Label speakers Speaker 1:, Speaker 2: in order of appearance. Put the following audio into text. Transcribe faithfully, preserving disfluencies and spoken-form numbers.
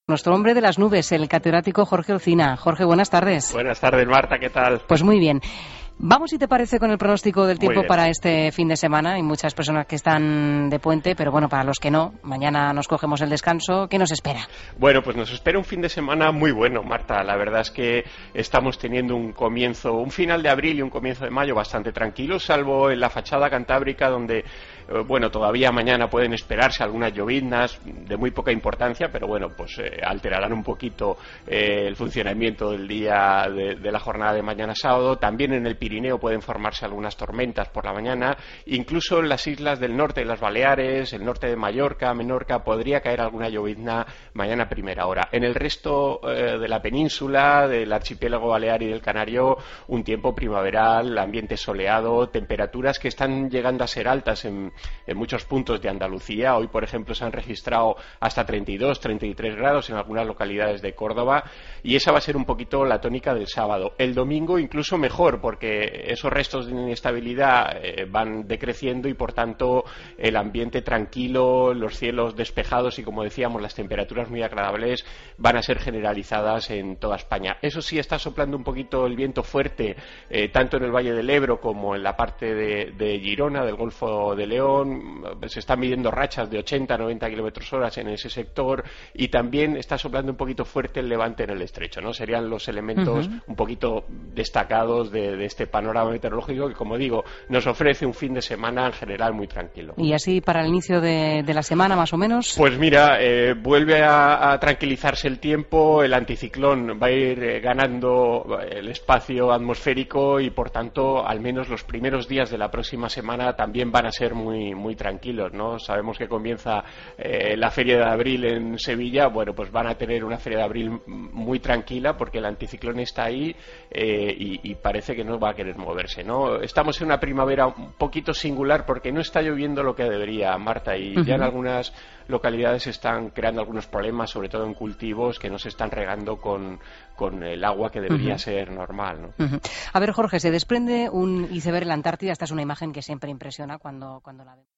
Speaker 1: Nuestro hombre de las nubes, el catedrático Jorge Olcina. Jorge, buenas tardes.
Speaker 2: Buenas tardes, Marta, ¿qué tal?
Speaker 1: Pues muy bien. Vamos, si te parece, con el pronóstico del tiempo para este fin de semana. Hay muchas personas que están de puente, pero bueno, para los que no, mañana nos cogemos el descanso. ¿Qué nos espera?
Speaker 2: Bueno, pues nos espera un fin de semana muy bueno, Marta. La verdad es que estamos teniendo un comienzo, un final de abril y un comienzo de mayo bastante tranquilo, salvo en la fachada cantábrica, donde, eh, bueno, todavía mañana pueden esperarse algunas lloviznas de muy poca importancia, pero bueno, pues eh, alterarán un poquito eh, el funcionamiento del día de, de la jornada de mañana sábado. También en el Pirineo pueden formarse algunas tormentas por la mañana, incluso en las islas del norte de las Baleares, el norte de Mallorca, Menorca, podría caer alguna llovizna mañana a primera hora. En el resto eh, de la península, del archipiélago balear y del Canario, un tiempo primaveral, ambiente soleado, temperaturas que están llegando a ser altas en, en muchos puntos de Andalucía. Hoy, por ejemplo, se han registrado hasta treinta y dos, treinta y tres grados en algunas localidades de Córdoba, y esa va a ser un poquito la tónica del sábado. El domingo incluso mejor, porque esos restos de inestabilidad eh, van decreciendo y, por tanto, el ambiente tranquilo, los cielos despejados y, como decíamos, las temperaturas muy agradables van a ser generalizadas en toda España. Eso sí, está soplando un poquito el viento fuerte, eh, tanto en el Valle del Ebro como en la parte de, de Girona, del Golfo de León. Se están midiendo rachas de ochenta a noventa kilómetros hora en ese sector, y también está soplando un poquito fuerte el levante en el estrecho, ¿no? Serían los elementos uh-huh. un poquito destacados de, de este panorama meteorológico que, como digo, nos ofrece un fin de semana en general muy tranquilo.
Speaker 1: ¿Y así para el inicio de, de la semana, más o menos?
Speaker 2: Pues mira, eh, vuelve a, a tranquilizarse el tiempo, el anticiclón va a ir eh, ganando el espacio atmosférico y, por tanto, al menos los primeros días de la próxima semana también van a ser muy, muy tranquilos, ¿no? Sabemos que comienza eh, la Feria de Abril en Sevilla. Bueno, pues van a tener una Feria de Abril muy tranquila porque el anticiclón está ahí eh, y, y parece que no va a querer moverse, ¿no? Estamos en una primavera un poquito singular porque no está lloviendo lo que debería, Marta, y uh-huh. ya en algunas localidades se están creando algunos problemas, sobre todo en cultivos que no se están regando con, con el agua que debería uh-huh. ser normal, ¿no?
Speaker 1: Uh-huh. A ver, Jorge, se desprende un iceberg en la Antártida. Esta es una imagen que siempre impresiona cuando, cuando la vemos.